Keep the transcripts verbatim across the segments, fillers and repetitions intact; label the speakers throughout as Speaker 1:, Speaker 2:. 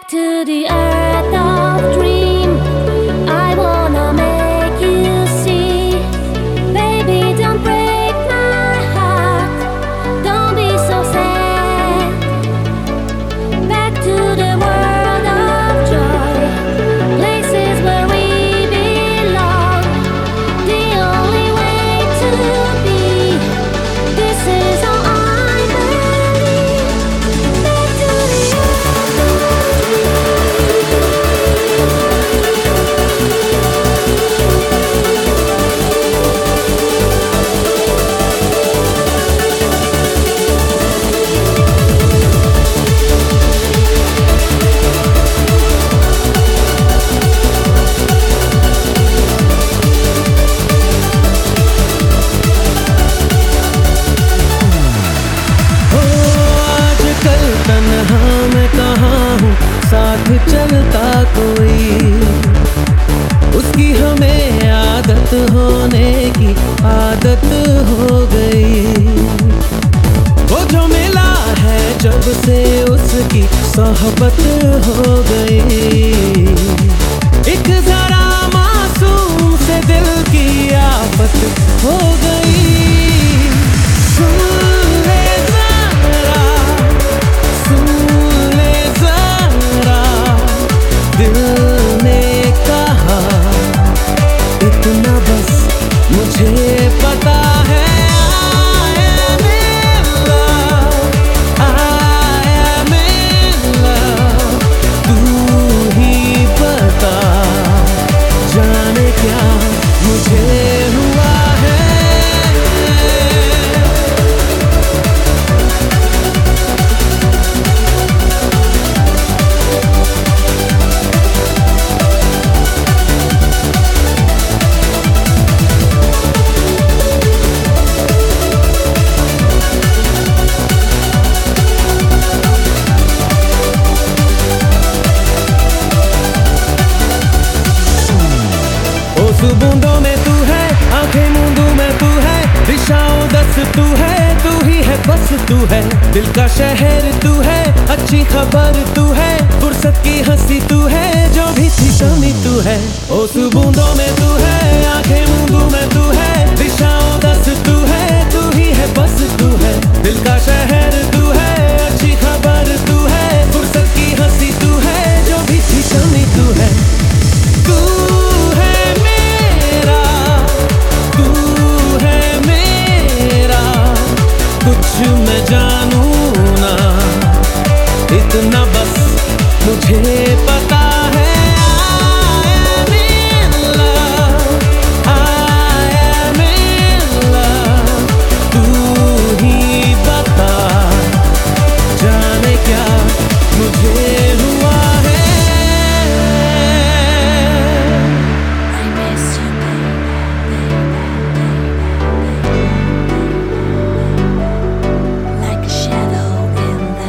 Speaker 1: to the earth of dream. I wanna make you see. Baby, don't break my heart. Don't be so sad. Back to the world of joy, places where we belong. The only way to be. This is all I believe. Back to the earth of
Speaker 2: आजकल तन्हा मैं कहाँ हूँ, साथ चलता कोई, उसकी हमें आदत होने की आदत हो गई। वो जो मिला है जब से उसकी सोहबत हो गई। एक जरा मासूम से दिल की आफत हो गई। सुन ले जरा, सुन ले जरा, दिल ने कहा इतना बस मुझे पता है। I am in love, I am in love, तू ही बता जाने क्या मुझे हुआ है। उस बूंदों में तू है, आंखें मूंदों में तू है, दिशाओं दस तू है, तू ही है बस तू है, दिल का शहर तू है, अच्छी खबर तू है, फुर्सत की हंसी तू है, जो भी थी कमी तू है। उस बूंदों में तू है, आंखें मूंदों में तू है, दिशाओं दस तू है, तू ही है बस तू है, दिल का शहर तू है, अच्छी खबर तू है, फुर्सत की हंसी तू है, जो भी थी कमी तू है। तू है मेरा, तू है मेरा, कुछ मैं जानू ना, इतना बस मुझे पता है। I am in love, I am in love, तू ही बता जाने क्या मुझे हुआ है।
Speaker 1: I miss you, like a shadow in the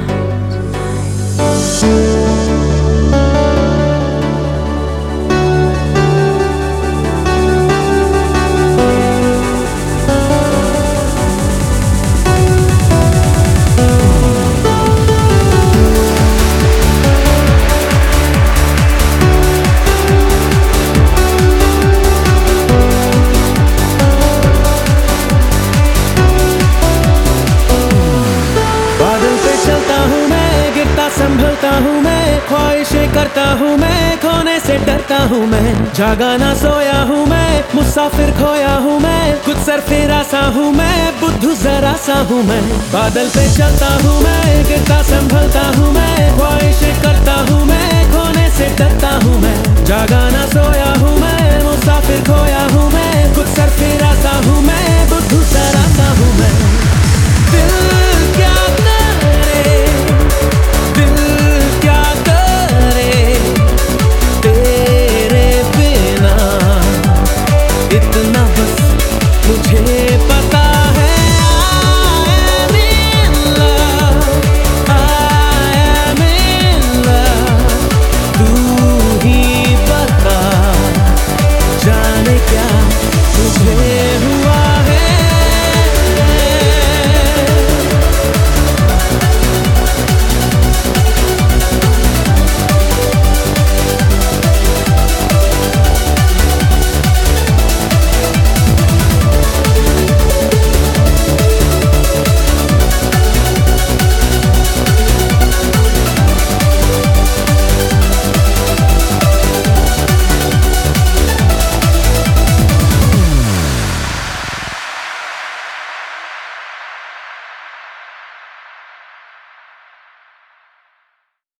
Speaker 2: बादल पे चलता हूँ मैं, गिरता संभलता हूँ मैं, ख्वाहिशें करता हूँ मैं, खोने से डरता हूँ मैं, जागा ना सोया हूँ मैं, मुसाफिर खोया हूँ मैं, कुछ सरफेरा सा हूँ मैं, बुद्धू जरा सा हूँ मैं। बादल पे चलता हूँ मैं, गिरता संभलता हूँ मैं,